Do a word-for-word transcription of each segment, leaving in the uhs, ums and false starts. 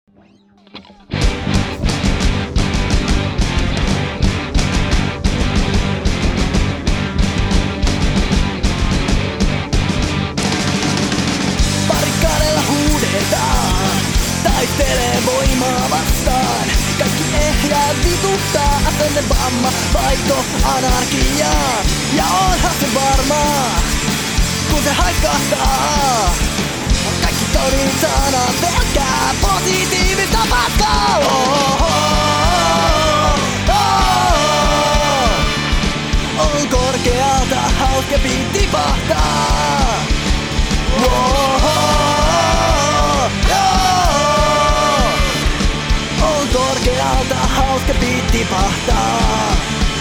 Barrikadeilla huudetaan, taistelee voimaa vastaan. Kaikki ehjää vituttaa, asenne, vamma, vaiko, anarkia. Ja onhan se varmaa, kun se haiskahtaa. Kaikki kauniit sanat pelkkää positiivista paskaa. Oh, oh, oh, oh. On korkealta hauska biitti pahtaa. Oh, oh, oh. On korkealta hauska biitti pahtaa.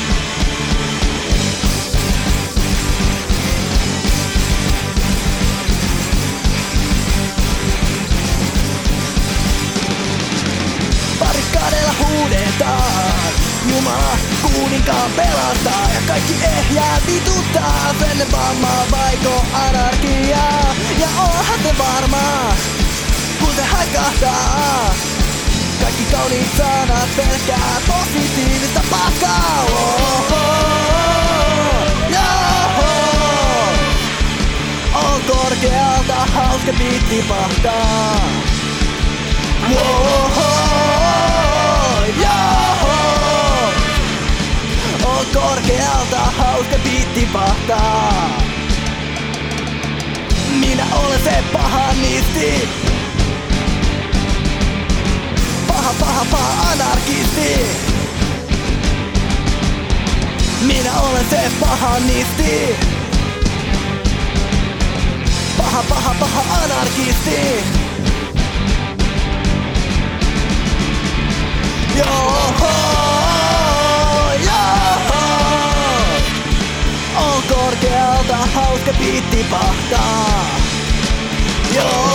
Barrikadeilla huudetaan, Jumala kuninkaan pelastaa. Ja kaikki ehjää vituttaa, ennen vammaa vaiko anarkiaa. Ja onhan se varmaa, kun se haiskahtaa. Kaikki kauniit sanat pelkkää positiivista paskaa. Oh, oh, oh. On korkealta hauska biitti pahtaa. Oh, oh, oh. On korkealta hauska biitti pahtaa. Minä olen se pahanisti. Paha, paha, paha anarkisti. Minä olen se pahanisti. Paha, paha, paha anarkisti. Joo, joo. On korkealta hauska biitti pahtaa. Joo.